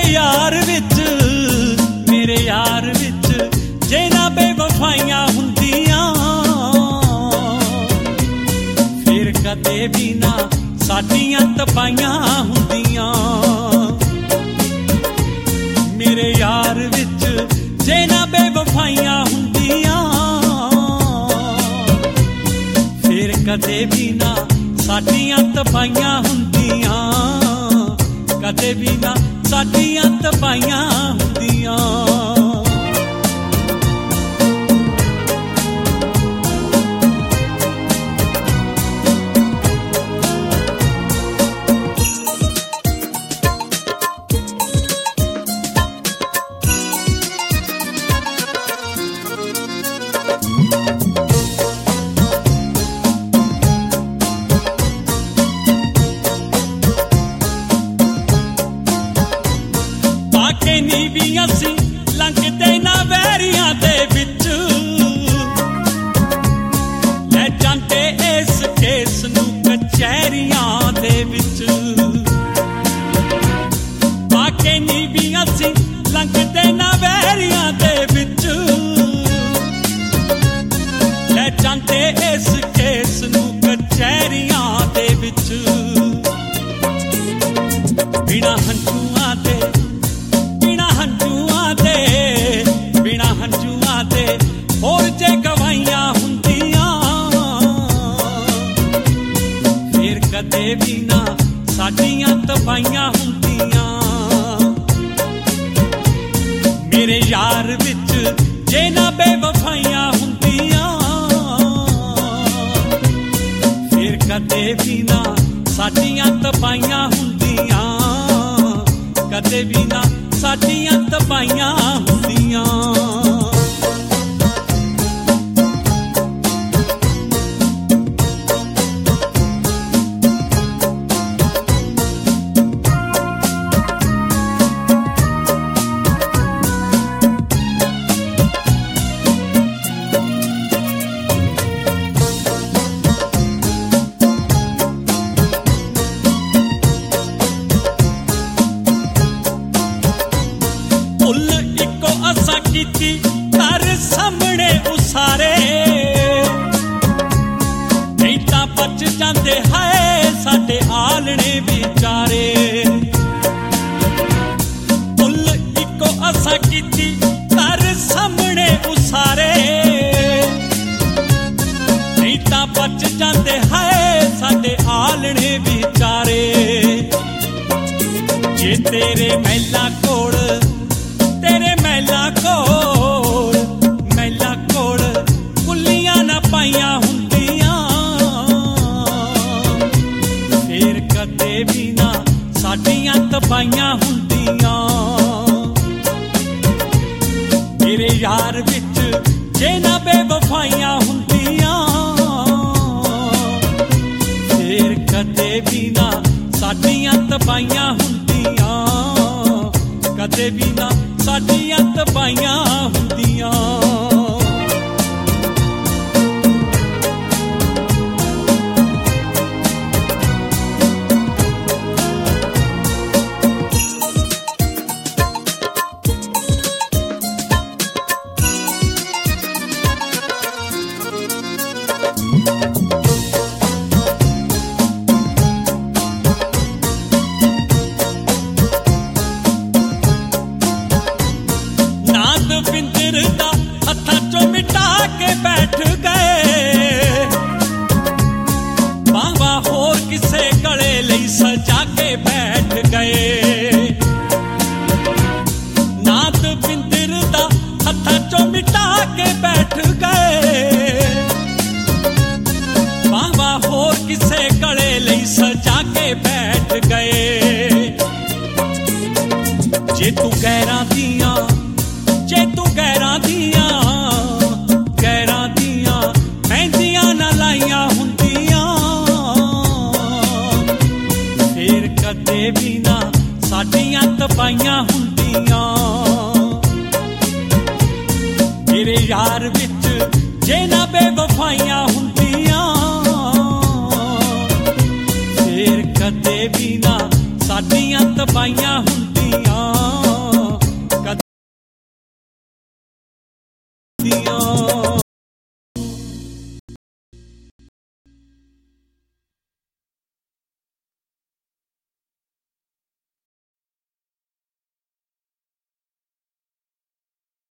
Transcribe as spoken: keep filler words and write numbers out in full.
यार विच मेरे यार विच जे ना बेवफाइयां हुंदियां फिर कदे भी ना साडियां तपाइयां हुंदियां। मेरे यार विच जे ना बेवफाइयां हुंदियां फिर कदे भी ना साडियां तपाइयां हुंदियां, कदे भी ना साडियां तपाइयां हुंदियां। असी लंघदे ना वैरियां दे विच ले जांदे इस केस नूं कचहरियां दे विच। बाके नी भी असी लंघदे ना वैरियां दे विच ले जांदे इस केस नूं कचहरियां दे विच। बिना हंझुआं दे बिना हंझुआं दे होर जे गवाइयां हुंदियां फिर कदे भी ना साडियां तपाइयां हुंदियां। मेरे यार विच जे ना बेवफाइयां हुंदियां फिर कदे भी ना साडियां तपाइयां हुंदियां, कदे भी ना साडियां तपाइयां हुंदियां। घर सामने उसारे नहीं तां बच जांदे हाय साडे आलणे विचारे। फुल इको असा कीती घर सामने उसारे नहीं तां बच जांदे हाय साडे आलणे विचारे। जे तेरे महला कोल तेरे महला कोल महला कोल कुल्लियां ना पाइयां हुंदियां फिर कदे भी ना साडियां तपाइयां हुंदियां। मेरे यार विच जे ना बेवफाइयां हुंदियां फिर कदे भी ना साडियां तपाइयां हुंदियां, कदे भी ना साडियां तपाइयां हुंदियां। सजा के बैठ गए नाथ बिंदर दा हत्था चो मिटा के बैठ गए। बाबा होर किसे गले लई सजा के बैठ गए। जे तू गैरां दियां जे तू गैरां दियां गैरां दियां मेहंदियां ना लाइयां हुंदियां कदे भी ना साडियां तपाइयां हुंदियां। मेरे यार विच जे ना बेवफाइयां